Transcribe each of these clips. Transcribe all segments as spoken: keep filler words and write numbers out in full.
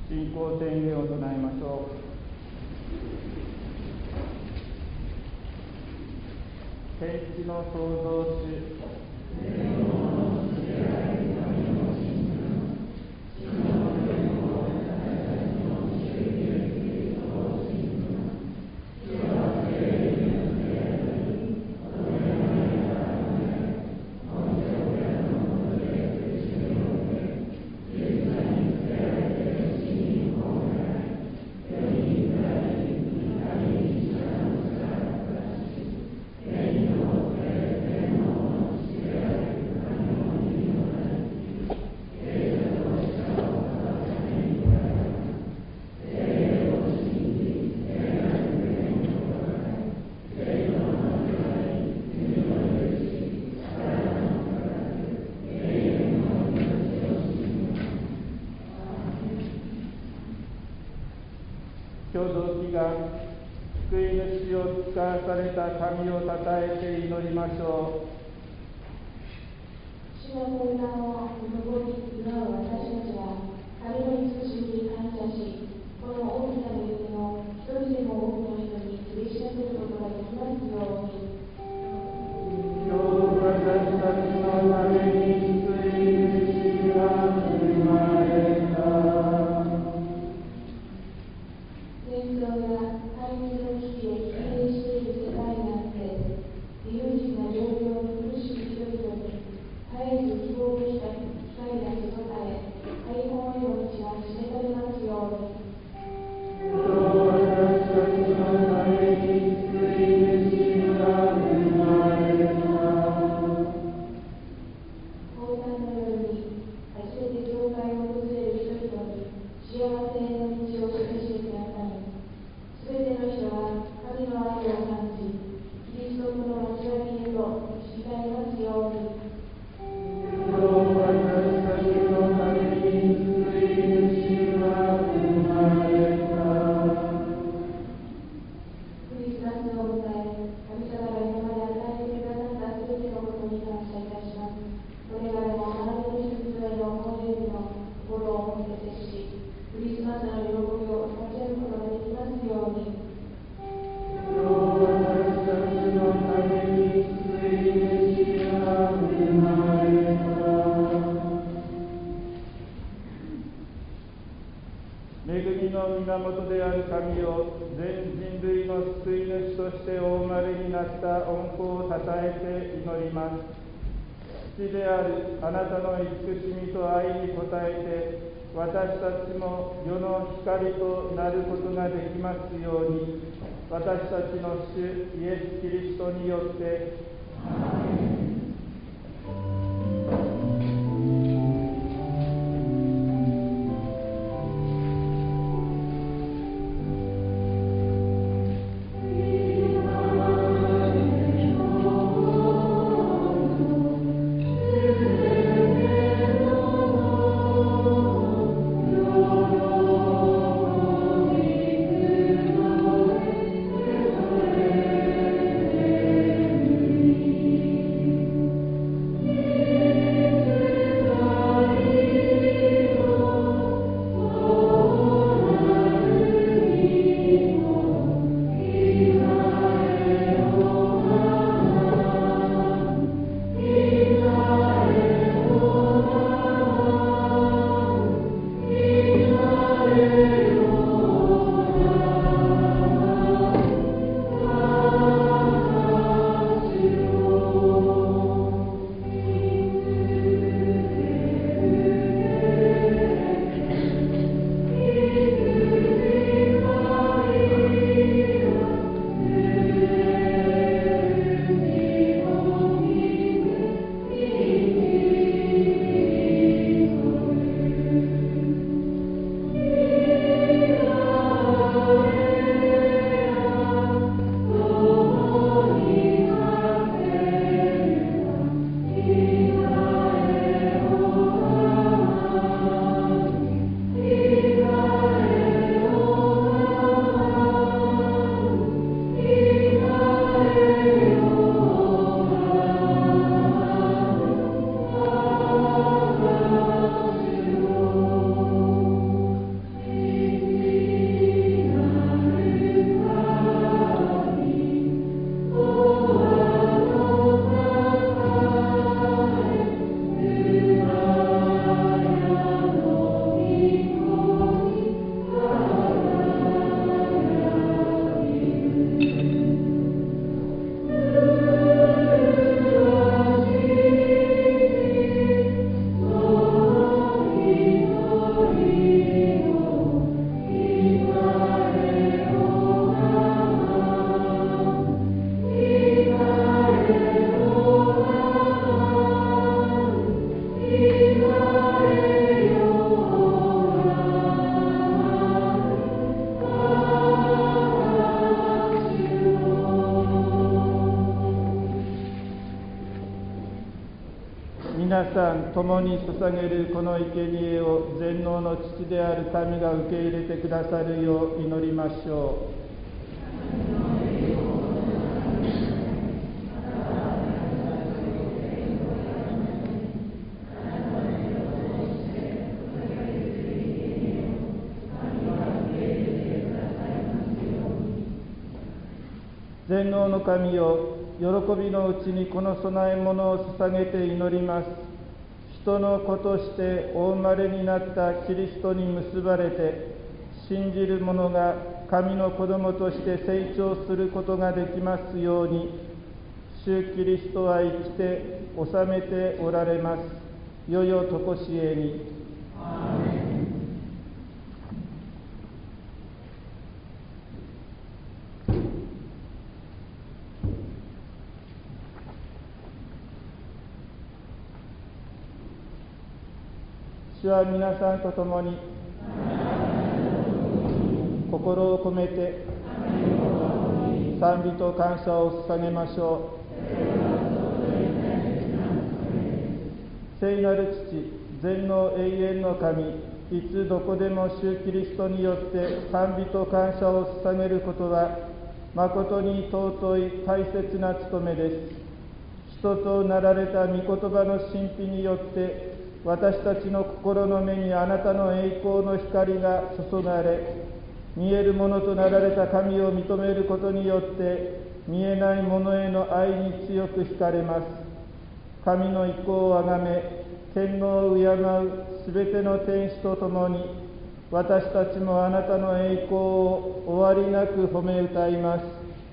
信仰宣言を唱えましょう。天地の創造主、共同祈願、救い主を使わされた神をたたえて祈りましょう。 主の御名を登り祈る私たちは、神の慈しみに感謝し、この大きな恵みを一人でも多くの人に知り知らせることができますように。 今日私たちのために救い主が生まれた。 戦争や壊滅の危機で疲弊している世界なんて、理不尽な状況に苦しむ人々に絶えず希望的な光が注がれ、解放への道が示されますように。 今日私たちのために救い主が生まれた。 降誕の夜に初めて教会を訪れる人々に幸せへの道を示してください。すべての人は神の愛を感じ、キリストとの交わりへと導かれますように。 今日私たちのために救い主が生まれた。 クリスマスを迎え、神様が今まで与えてくださったすべてのことに感謝いたします。これからもあなたの人々への思いへの心を持って接し、クリスマスの喜びを分かち合うことができますように。 今日私たちのために救い主が生まれた。恵みの源である神を全人類の救い主としてお生まれになった恩子をたたえて祈ります。父であるあなたの慈しみと愛に応えて、私たちも世の光となることができますように、私たちの主イエス・キリストによって。アーメン。 さん共に捧げるこの生贄を全能の父である神が受け入れてくださるよう祈りましょう。全能の神よ、喜びのうちにこの供え物を捧げて祈ります。人の子としてお生まれになったキリストに結ばれて、信じる者が神の子供として成長することができますように、主キリストは生きて治めておられます。世々とこしえに。アーメン。主は皆さんと共に心を込めて賛美と感謝を捧げましょう。聖なる父、全能永遠の神、いつどこでも主キリストによって賛美と感謝を捧げることは誠に尊い大切な務めです。人となられた御言葉の神秘によって私たちの心の目にあなたの栄光の光が注がれ、見えるものとなられた神を認めることによって見えないものへの愛に強く惹かれます。神の意向をあがめ、天皇を敬うすべての天使と共に、私たちもあなたの栄光を終わりなく褒め歌います。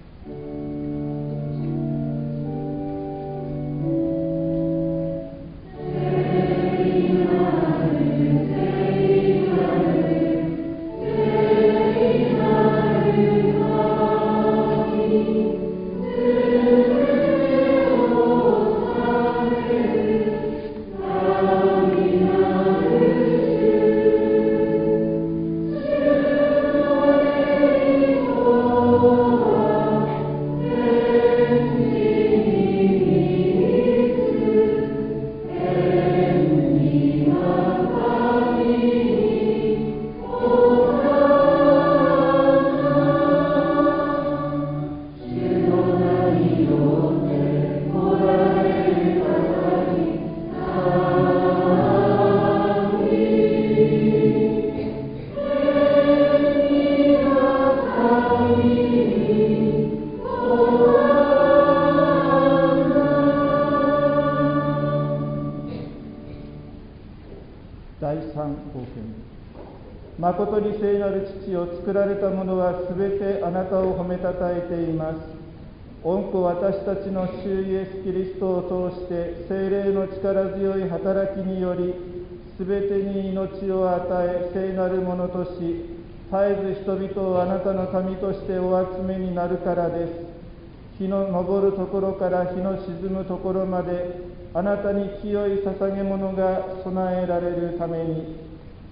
誠に聖なる父を作られた者はすべてあなたを褒めたたえています。御子私たちの主イエス・キリストを通して聖霊の力強い働きによりすべてに命を与え聖なるものとし、絶えず人々をあなたの神としてお集めになるからです。日の昇るところから日の沈むところまであなたに清い捧げ物が備えられるために、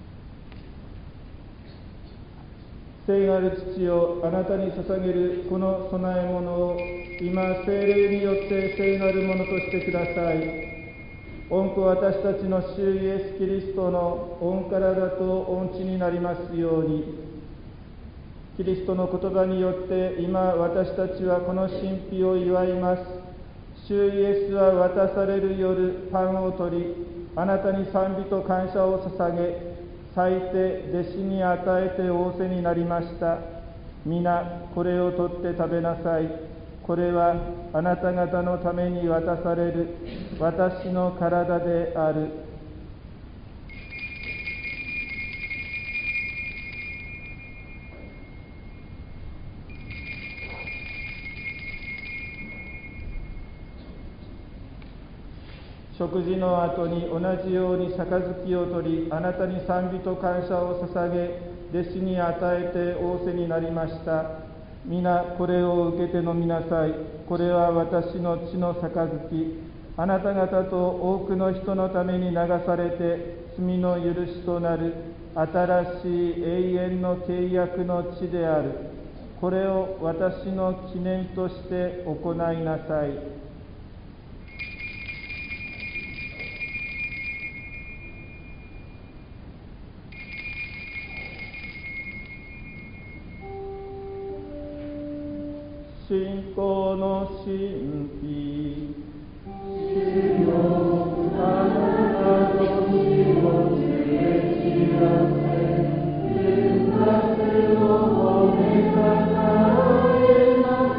聖なる父をあなたに捧げるこの供え物を今聖霊によって聖なるものとしてください。御子私たちの主イエス・キリストの御体と御血になりますように。キリストの言葉によって今私たちはこの神秘を祝います。主イエスは渡される夜パンを取り、あなたに賛美と感謝を捧げ、裂いて弟子に与えて仰せになりました。皆これを取って食べなさい。これはあなた方のために渡される私の体である。食事の後に同じように杯を取り、あなたに賛美と感謝を捧げ、弟子に与えて仰せになりました。皆これを受けて飲みなさい。これは私の血の杯、あなた方と多くの人のために流されて罪の許しとなる新しい永遠の契約の血である。これを私の記念として行いなさい。 信仰の神秘。 主よ、あなたの死を告げ知らせ、復活を褒めたたえます。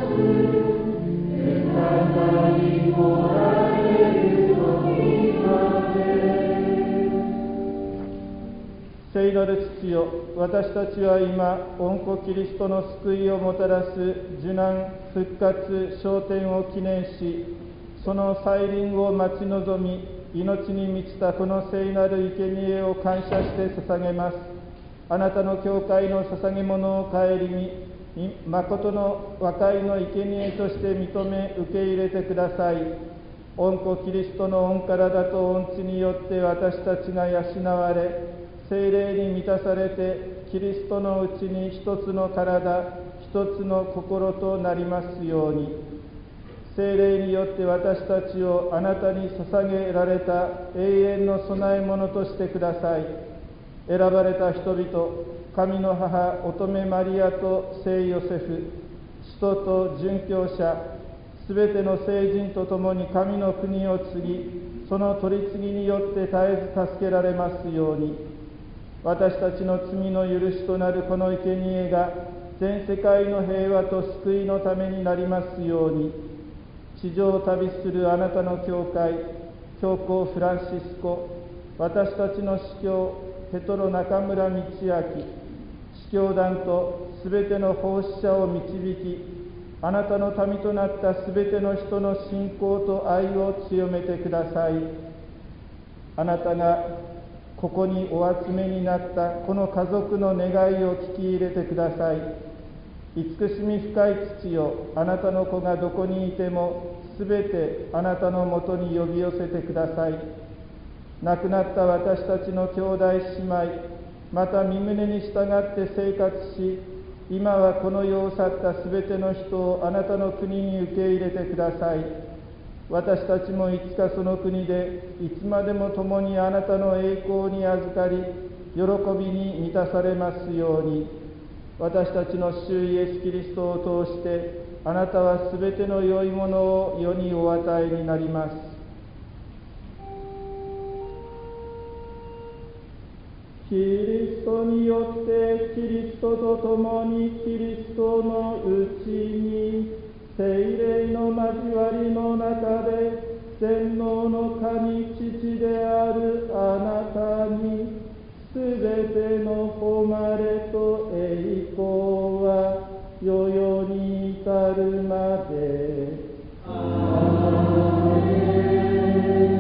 再び来られる時まで。 聖なる父よ、私たちは今、御子キリストの救いをもたらす受難、復活、昇天を記念し、その再臨を待ち望み、命に満ちたこの聖なる生贄を感謝して捧げます。あなたの教会の捧げ物を顧み、誠の和解の生贄として認め受け入れてください。御子キリストの御体と御血によって私たちが養われ、聖霊に満たされて、キリストのうちに一つの体、一つの心となりますように。聖霊によって私たちをあなたに捧げられた永遠の供え物としてください。選ばれた人々、神の母乙女マリアと聖ヨセフ、使徒と殉教者、すべての聖人と共に神の国を継ぎ、その取り次ぎによって絶えず助けられますように。私たちの罪の許しとなるこの生贄が全世界の平和と救いのためになりますように。地上を旅するあなたの教会、教皇フランシスコ、私たちの司教ペトロ中村道明、司教団とすべての奉仕者を導き、あなたの民となったすべての人の信仰と愛を強めてください。あなたがここにお集めになったこの家族の願いを聞き入れてください。慈しみ深い父よ、あなたの子がどこにいてもすべてあなたのもとに呼び寄せてください。亡くなった私たちの兄弟姉妹、また身旨に従って生活し、今はこの世を去ったすべての人をあなたの国に受け入れてください。私たちもいつかその国でいつまでも共にあなたの栄光に預かり、喜びに満たされますように。私たちの主イエスキリストを通して、あなたはすべての良いものを世にお与えになります。キリストによってキリストと共にキリストのうちに、聖霊の交わりの中で全能の神父であるあなたにすべての誉れと栄光は世々に至るまで。アーメ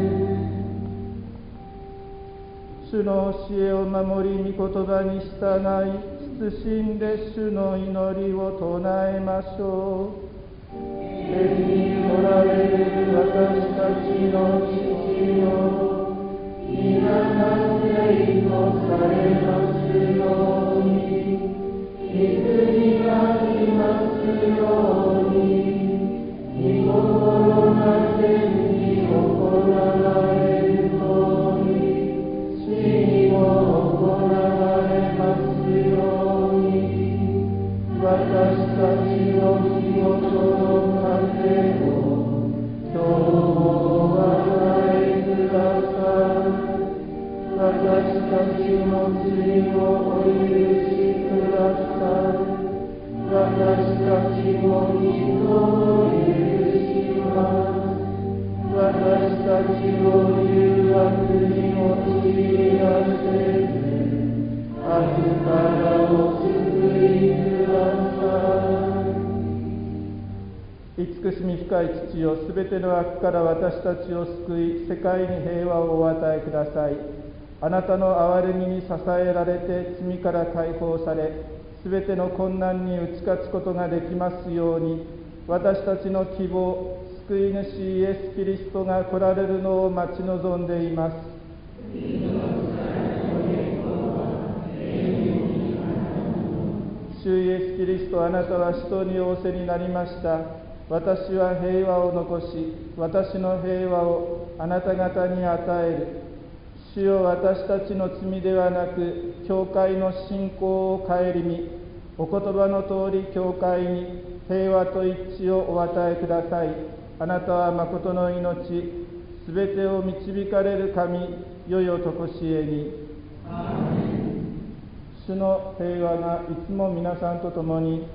ン。主の教えを守り、御言葉に従い、謹んで主の祈りを唱えましょう。天におられる私たちの父よ、皆が聖とされますように、御国が来ますように、御心が天に行われるとおり、地にも行われますように。私たちの日ごとの糧を今日もお与えください。私たちの罪をお許しください。私たちも人を許します。私たちを誘惑に陥らせず、悪からお救いください。慈しみ深い父よ、すべての悪から私たちを救い、世界に平和をお与えください。あなたの憐れみに支えられて罪から解放され、すべての困難に打ち勝つことができますように。私たちの希望、救い主イエス・キリストが来られるのを待ち望んでいます。主イエス・キリスト、あなたは使徒に仰せになりました。私は平和を残し、私の平和をあなた方に与える。主よ、私たちの罪ではなく、教会の信仰を顧み、お言葉の通り教会に平和と一致をお与えください。あなたは誠の命、すべてを導かれる神、よよとこしえに。主の平和がいつも皆さんと共に。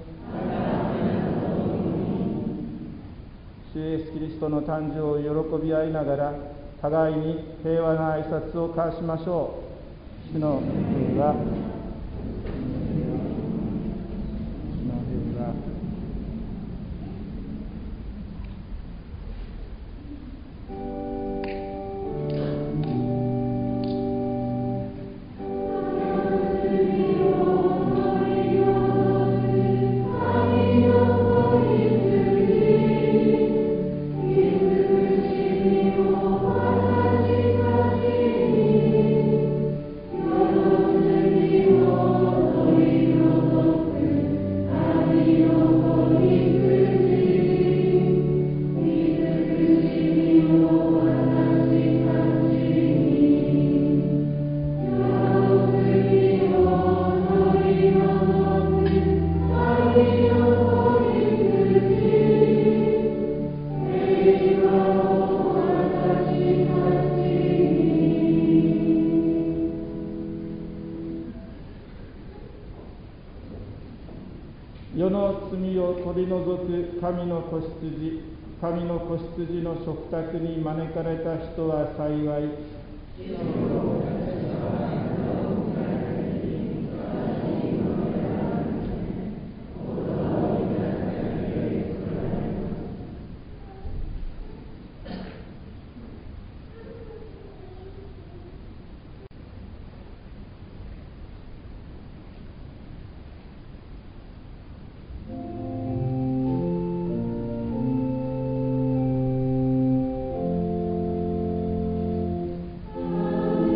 主イエスキリストの誕生を喜び合いながら、互いに平和な挨拶を交わしましょう。主の平和。主の平和。世の罪を取り除く神の子羊、神の子羊の食卓に招かれた人は幸い。 Amen.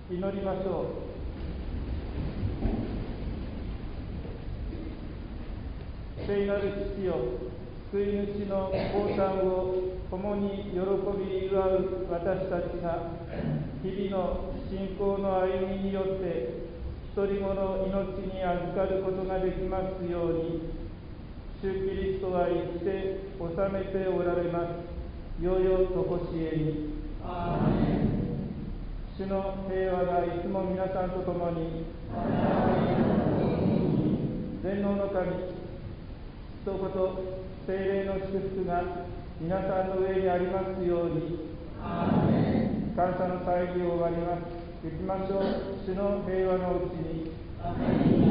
祈りましょう。聖なる父よ、救い主の降誕を共に喜び祝う私たちが、日々の信仰の歩みによって一人子の命に預かることができますように、主キリストは生きて治めておられます。よよとこしえに。アーメン。主の平和がいつも皆さんと共に。全能の神、一言聖霊の祝福が皆さんの上にありますように。アーメン。感謝の会議を終わります。行きましょう。主の平和のうちに。アーメン。